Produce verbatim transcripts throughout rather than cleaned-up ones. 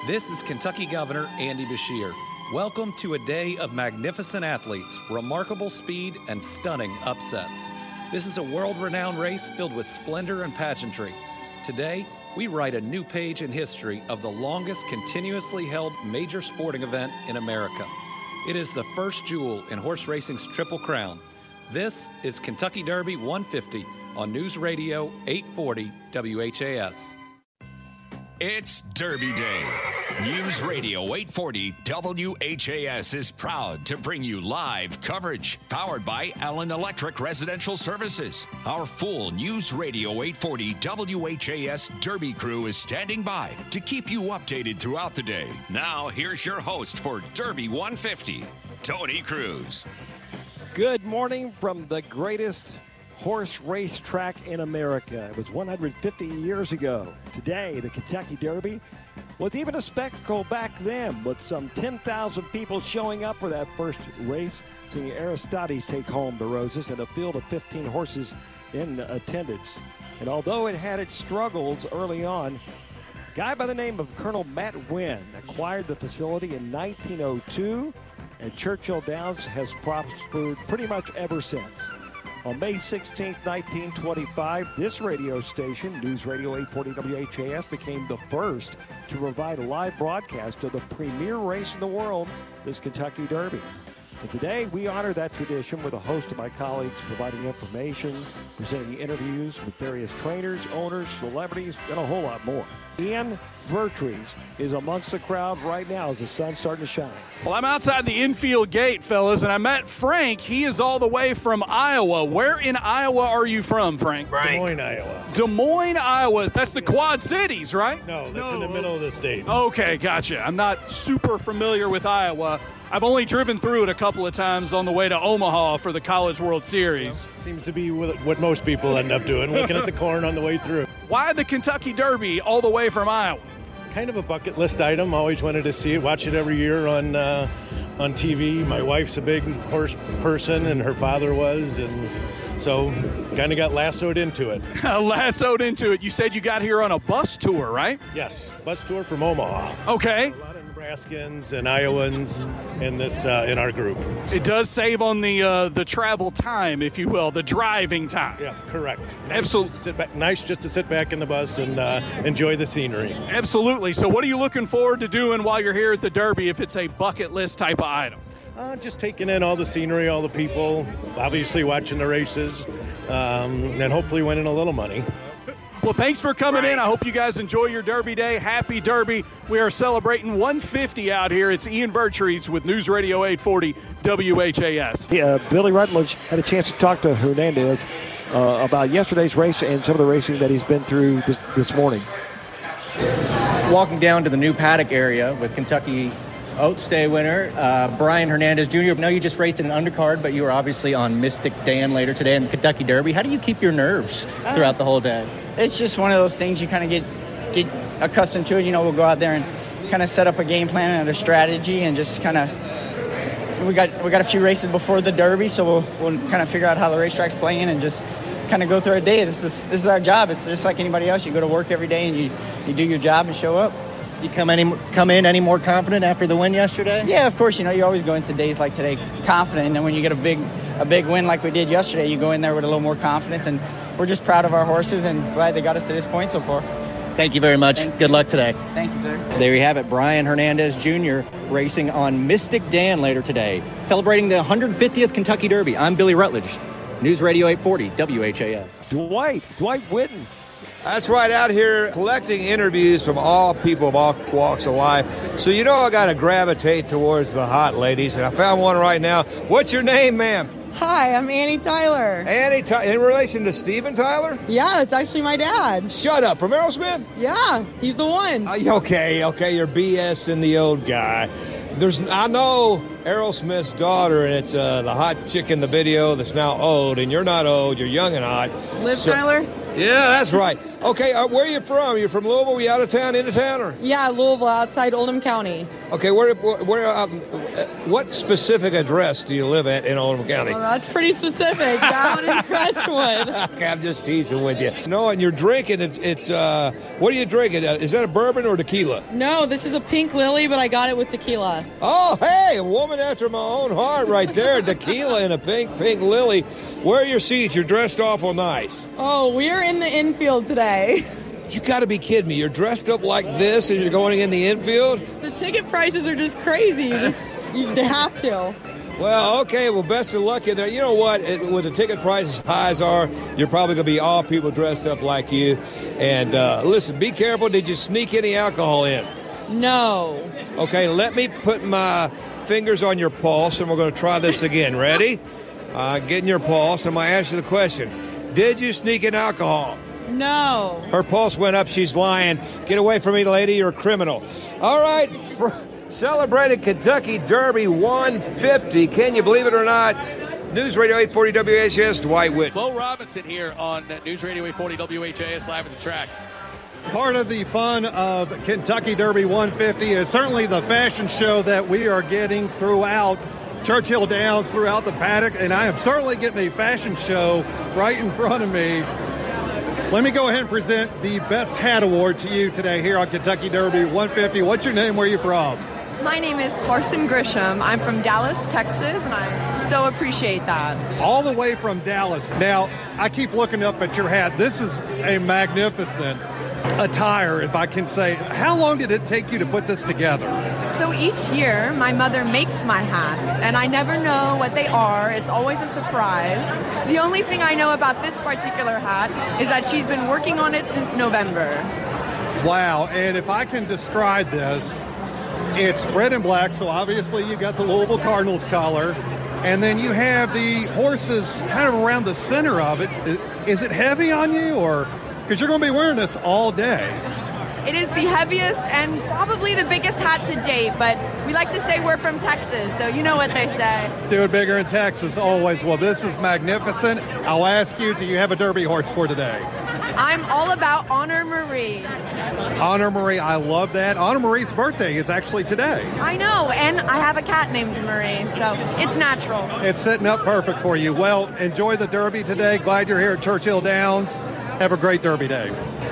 This is Kentucky Governor Andy Beshear. Welcome to a day of magnificent athletes, remarkable speed, and stunning upsets. This is a world-renowned race filled with splendor and pageantry. Today, we write a new page in history of the longest continuously held major sporting event in America. It is the first jewel in horse racing's Triple Crown. This is Kentucky Derby one fifty on News Radio eight forty W H A S. It's Derby Day. News Radio eight forty W H A S is proud to bring you live coverage powered by Allen Electric Residential Services. Our full News Radio eight forty W H A S Derby crew is standing by to keep you updated throughout the day. Now, here's your host for Derby one fifty, Tony Cruz. Good morning from the greatest horse race track in America. It was one hundred fifty years ago. Today, the Kentucky Derby was even a spectacle back then, with some ten thousand people showing up for that first race, seeing Aristides take home the roses and a field of fifteen horses in attendance. And although it had its struggles early on, a guy by the name of Colonel Matt Winn acquired the facility in nineteen oh two, and Churchill Downs has prospered pretty much ever since. On May sixteenth, nineteen twenty-five, this radio station, News Radio eight forty W H A S, became the first to provide a live broadcast of the premier race in the world, this Kentucky Derby. And today, we honor that tradition with a host of my colleagues providing information, presenting interviews with various trainers, owners, celebrities, and a whole lot more. Ian Vertrees is amongst the crowd right now as the sun's starting to shine. Well, I'm outside the infield gate, fellas, and I met Frank. He is all the way from Iowa. Where in Iowa are you from, Frank? Frank. Des Moines, Iowa. Des Moines, Iowa. That's the Quad Cities, right? No, that's no. in the middle of the state. Okay, gotcha. I'm not super familiar with Iowa. I've only driven through it a couple of times on the way to Omaha for the College World Series. Well, seems to be what most people end up doing, looking at the corn on the way through. Why the Kentucky Derby all the way from Iowa? Kind of a bucket list item. Always wanted to see it. Watch it every year on uh, on T V. My wife's a big horse person, and her father was, and so kind of got lassoed into it. Lassoed into it. You said you got here on a bus tour, right? Yes, bus tour from Omaha. Okay. Nebraskans and Iowans in this uh, in our group. It does save on the uh, the travel time, if you will, the driving time. Yeah, correct. Nice Absolutely. Just sit back, nice just to sit back in the bus and uh, enjoy the scenery. Absolutely. So what are you looking forward to doing while you're here at the Derby if it's a bucket list type of item? Uh, just taking in all the scenery, all the people, obviously watching the races, um, and hopefully winning a little money. Well, thanks for coming in. I hope you guys enjoy your Derby day. Happy Derby. We are celebrating one fifty out here. It's Ian Vertrees with News Radio eight forty W H A S. Yeah, uh, Billy Rutledge had a chance to talk to Hernandez uh, about yesterday's race and some of the racing that he's been through this, this morning. Walking down to the new paddock area with Kentucky Oats Day winner, uh, Brian Hernandez Junior I know you just raced in an undercard, but you were obviously on Mystic Dan later today in the Kentucky Derby. How do you keep your nerves throughout the whole day? It's just one of those things you kind of get get accustomed to it. You know, we'll go out there and kind of set up a game plan and a strategy, and just kind of we got we got a few races before the Derby, so we'll we'll kind of figure out how the racetrack's playing and just kind of go through our day. This is this is our job. It's just like anybody else. You go to work every day and you, you do your job and show up. You come any come in any more confident after the win yesterday? Yeah, of course. You know, you always go into days like today confident, and then when you get a big a big win like we did yesterday, you go in there with a little more confidence. And we're just proud of our horses and glad they got us to this point so far. Thank you very much. Good luck today. Thank you, sir. There you have it. Brian Hernandez Junior racing on Mystic Dan later today, celebrating the one hundred fiftieth Kentucky Derby. I'm Billy Rutledge, News Radio eight forty W H A S. Dwight, Dwight Whitten. That's right, out here collecting interviews from all people of all walks of life. So you know I got to gravitate towards the hot ladies, and I found one right now. What's your name, ma'am? Hi, I'm Annie Tyler. Annie Tyler. In relation to Steven Tyler? Yeah, it's actually my dad. Shut up. From Aerosmith? Yeah, he's the one. Uh, okay, okay, you're BSing the old guy. There's, I know Aerosmith's daughter, and it's uh, the hot chick in the video that's now old, and you're not old, you're young and hot. Liv so, Tyler? Yeah, that's right. Okay, uh, where are you from? You from Louisville? You out of town, into town? Or? Yeah, Louisville, outside Oldham County. Okay, where, where, where uh, what specific address do you live at in Oldham County? Well, that's pretty specific. Down in Crestwood. Okay, I'm just teasing with you. No, and you're drinking. It's it's. Uh, what are you drinking? Uh, is that a bourbon or tequila? No, this is a pink lily, but I got it with tequila. Oh, hey, a woman after my own heart right there. Tequila and a pink, pink lily. Where are your seats? You're dressed awful nice. Oh, we're in the infield today. You got to be kidding me. You're dressed up like this and you're going in the infield? The ticket prices are just crazy. You just you have to. Well, okay. Well, best of luck in there. You know what? It, with the ticket prices high as are, you're probably going to be all people dressed up like you. And uh, listen, be careful. Did you sneak any alcohol in? No. Okay, let me put my fingers on your pulse, and we're going to try this again. Ready? Uh, getting your pulse. I'm going to ask you the question. Did you sneak in alcohol? No. Her pulse went up. She's lying. Get away from me, lady. You're a criminal. All right. For celebrating Kentucky Derby one fifty. Can you believe it or not? News Radio eight forty W H A S, Dwight Whitten. Bo Robinson here on News Radio eight forty W H A S live at the track. Part of the fun of Kentucky Derby one fifty is certainly the fashion show that we are getting throughout Churchill Downs, throughout the paddock, and I am certainly getting a fashion show right in front of me. Let me go ahead and present the Best Hat Award to you today here on Kentucky Derby one fifty. What's your name? Where are you from? My name is Carson Grisham. I'm from Dallas, Texas, and I so appreciate that. All the way from Dallas. Now, I keep looking up at your hat. This is a magnificent attire, if I can say. How long did it take you to put this together? So each year, my mother makes my hats, and I never know what they are. It's always a surprise. The only thing I know about this particular hat is that she's been working on it since November. Wow, and if I can describe this, it's red and black, so obviously you got the Louisville Cardinals color, and then you have the horses kind of around the center of it. Is it heavy on you, or because you're going to be wearing this all day? It is the heaviest and probably the biggest hat to date, but we like to say we're from Texas, so you know what they say. Do it bigger in Texas, always. Well, this is magnificent. I'll ask you, do you have a Derby horse for today? I'm all about Honor Marie. Honor Marie, I love that. Honor Marie's birthday is actually today. I know, and I have a cat named Marie, so it's natural. It's setting up perfect for you. Well, enjoy the Derby today. Glad you're here at Churchill Downs. Have a great Derby day.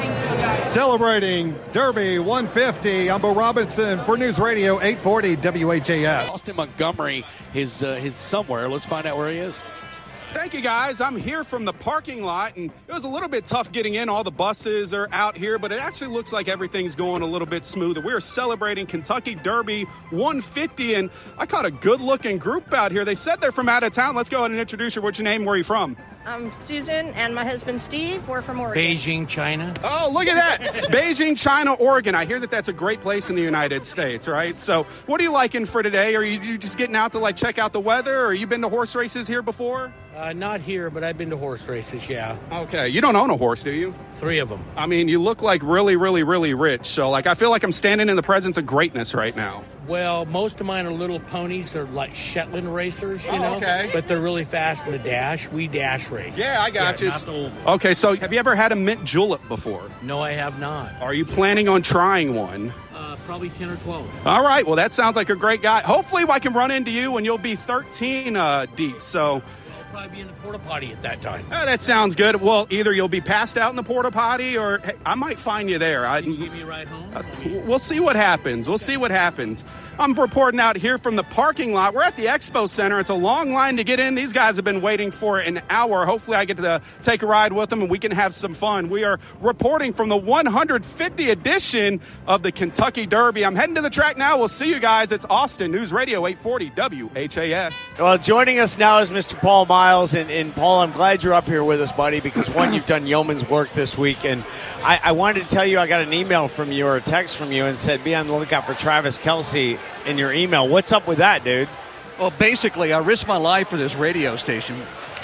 Celebrating Derby one fifty, I'm Bo Robinson for News Radio eight forty W H A S. Austin Montgomery is uh, his somewhere. Let's find out where he is. Thank you, guys. I'm here from the parking lot, and it was a little bit tough getting in. All the buses are out here, but it actually looks like everything's going a little bit smoother. We're celebrating Kentucky Derby one fifty, and I caught a good-looking group out here. They said they're from out of town. Let's go ahead and introduce you. What's your name? Where are you from? I'm Susan, and my husband Steve. We're from Oregon. Beijing, China. Oh, look at that. Beijing, China, Oregon. I hear that that's a great place in the United States, right? So what are you liking for today? Are you, you just getting out to, like, check out the weather, or you been to horse races here before? Uh, not here, but I've been to horse races, yeah. Okay. You don't own a horse, do you? Three of them. I mean, you look like really, really, really rich. So, like, I feel like I'm standing in the presence of greatness right now. Well, most of mine are little ponies. They're like Shetland racers, you oh, know. Okay. But they're really fast in the dash. We dash race. Yeah, I got yeah, you. Not the old one. Okay, so have you ever had a mint julep before? No, I have not. Are you planning on trying one? Uh, probably ten or twelve. All right, well, that sounds like a great guy. Hopefully I can run into you and you'll be thirteen uh, deep, so... Probably be in the porta potty at that time. Oh, that sounds good. Well, either you'll be passed out in the porta potty, or hey, I might find you there. I, Can you give me a ride home? Uh, we'll see what happens. We'll see what happens. I'm reporting out here from the parking lot. We're at the Expo Center. It's a long line to get in. These guys have been waiting for an hour. Hopefully I get to take a ride with them and we can have some fun. We are reporting from the one hundred fiftieth edition of the Kentucky Derby. I'm heading to the track now. We'll see you guys. It's Austin News Radio eight forty W H A S. Well, joining us now is Mister Paul Miles. And, and Paul, I'm glad you're up here with us, buddy, because, one, you've done yeoman's work this week. And I, I wanted to tell you I got an email from you or a text from you and said be on the lookout for Travis Kelce in your email. What's up with that, dude? Well, basically, I risked my life for this radio station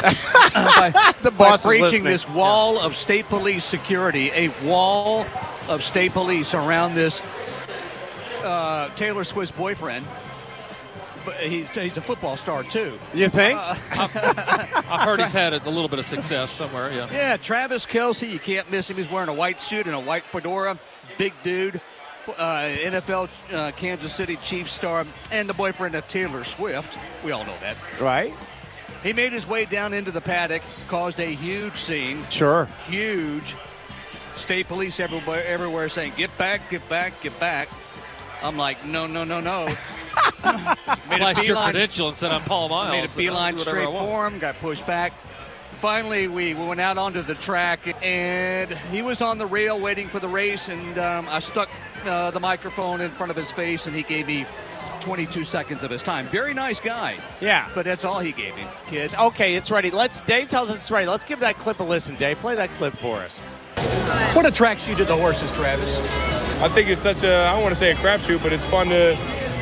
by, the boss by is breaching listening. this wall yeah. of state police security, a wall of state police around this uh, Taylor Swift's boyfriend. But he's, he's a football star, too. You think? Uh, I've heard he's had a little bit of success somewhere, yeah. Yeah, Travis Kelce, you can't miss him. He's wearing a white suit and a white fedora. Big dude. uh, N F L uh, Kansas City Chiefs star and the boyfriend of Taylor Swift. We all know that. Right. He made his way down into the paddock, caused a huge scene. Sure. Huge. State police everywhere, everywhere saying, get back, get back, get back. I'm like, no, no, no, no. Flashed your credential and said I'm Paul Miles. Made a beeline straight for him, got pushed back. Finally, we went out onto the track, and he was on the rail waiting for the race, and um, I stuck uh, the microphone in front of his face, and he gave me twenty-two seconds of his time. Very nice guy. Yeah. But that's all he gave me, kids. Okay, it's ready. Let's. Dave tells us it's ready. Let's give that clip a listen, Dave. Play that clip for us. What attracts you to the horses, Travis? I think it's such a, I don't want to say a crapshoot, but it's fun to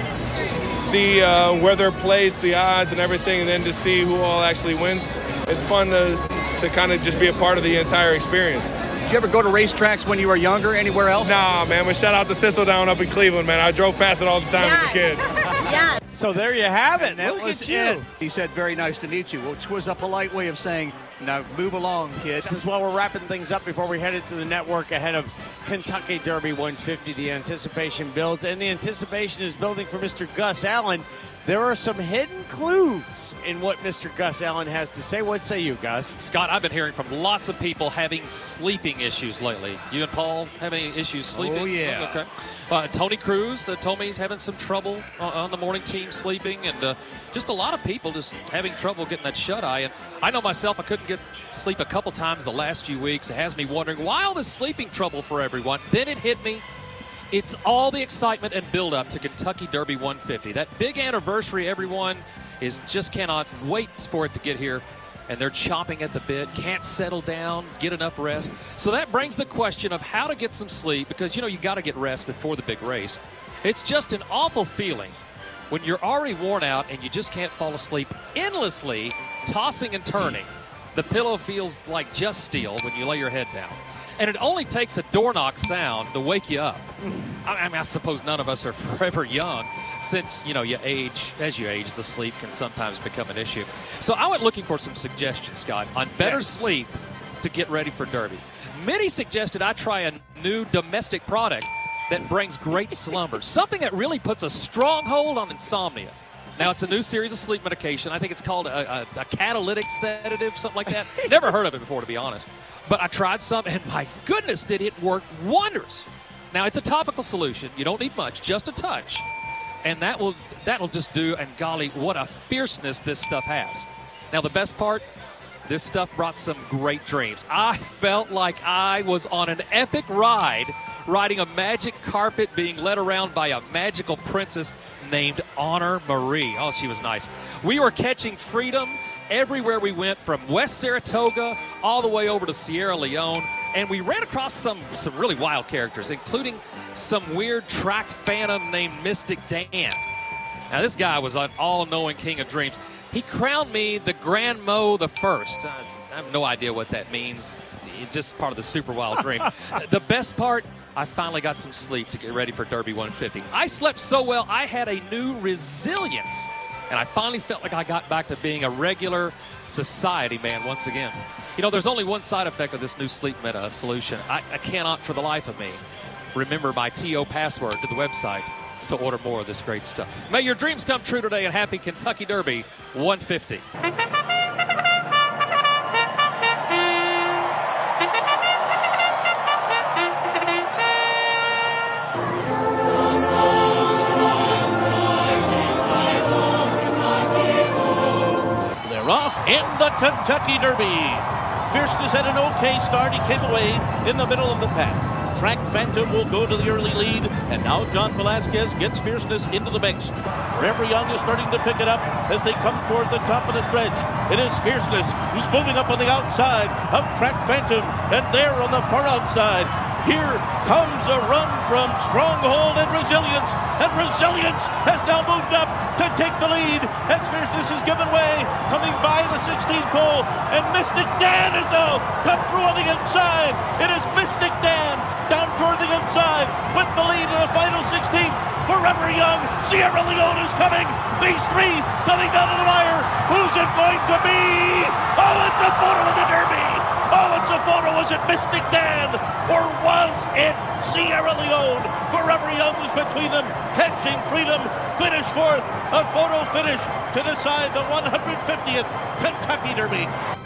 see uh, where they're placed, the odds and everything, and then to see who all actually wins. It's fun to, to kind of just be a part of the entire experience. Did you ever go to racetracks when you were younger, anywhere else? Nah, man, but shout out to Thistledown up in Cleveland, man. I drove past it all the time Yeah. as a kid. Yeah. So there you have it. And that Look was at you. it. He said, very nice to meet you, which was a polite way of saying, now move along, kids. This is while we're wrapping things up before we head into the network ahead of Kentucky Derby one fifty. The anticipation builds, and the anticipation is building for Mister Gus Allen. There are some hidden clues in what Mister Gus Allen has to say. What say you, Gus? Scott, I've been hearing from lots of people having sleeping issues lately. You and Paul have any issues sleeping? Oh, yeah. Okay. Uh, Tony Cruz uh, told me he's having some trouble on, on the morning team sleeping, and uh, just a lot of people just having trouble getting that shut-eye. And I know myself, I couldn't get sleep a couple times the last few weeks. It has me wondering, why all this sleeping trouble for everyone? Then it hit me. It's all the excitement and build-up to Kentucky Derby one fifty. That big anniversary, everyone is just cannot wait for it to get here, and they're chomping at the bit, can't settle down, get enough rest. So that brings the question of how to get some sleep, because, you know, you got to get rest before the big race. It's just an awful feeling when you're already worn out and you just can't fall asleep endlessly, tossing and turning. The pillow feels like just steel when you lay your head down. And it only takes a door knock sound to wake you up. I mean, I suppose none of us are forever young, since, you know, you age, as you age, the sleep can sometimes become an issue. So I went looking for some suggestions, Scott, on better yeah. sleep to get ready for Derby. Many suggested I try a new domestic product that brings great slumber, something that really puts a strong hold on insomnia. Now, it's a new series of sleep medication. I think it's called a, a, a catalytic sedative, something like that. Never heard of it before, to be honest. But I tried some, and my goodness, did it work wonders. Now, it's a topical solution. You don't need much, just a touch. And that will that will just do, and golly, what a fierceness this stuff has. Now, the best part, this stuff brought some great dreams. I felt like I was on an epic ride, riding a magic carpet, being led around by a magical princess named Honor Marie. Oh, she was nice. We were catching freedom everywhere we went, from West Saratoga all the way over to Sierra Leone, and we ran across some, some really wild characters, including some weird track phantom named Mystic Dan. Now, this guy was an all-knowing king of dreams. He crowned me the Grand Mo the First. I, I have no idea what that means. It's just part of the super wild dream. The best part, I finally got some sleep to get ready for Derby one fifty. I slept so well, I had a new resilience. And I finally felt like I got back to being a regular society man once again. You know, there's only one side effect of this new sleep meta solution. I, I cannot, for the life of me, remember my T O password to the website to order more of this great stuff. May your dreams come true today, and happy Kentucky Derby one fifty. Off in the Kentucky Derby. Fierceness had an okay start. He came away in the middle of the pack. Track Phantom will go to the early lead, and now John Velasquez gets Fierceness into the mix. Forever Young is starting to pick it up as they come toward the top of the stretch. It is Fierceness who's moving up on the outside of Track Phantom, and there on the far outside, here comes a run from Stronghold and Resilience, and Resilience has now moved up to take the lead as Fierceness is given way, coming by the sixteenth pole, and Mystic Dan has now come through on the inside. It is Mystic Dan down toward the inside with the lead in the final sixteenth. Forever Young, Sierra Leone is coming. These three coming down to the wire. Who's it going to be? Oh, it's a photo of the Derby. Oh, it's a photo. Was it Mystic Dan, or was and Sierra Leone. Forever Young was between them, catching freedom, finished fourth. A photo finish to decide the one hundred fiftieth Kentucky Derby.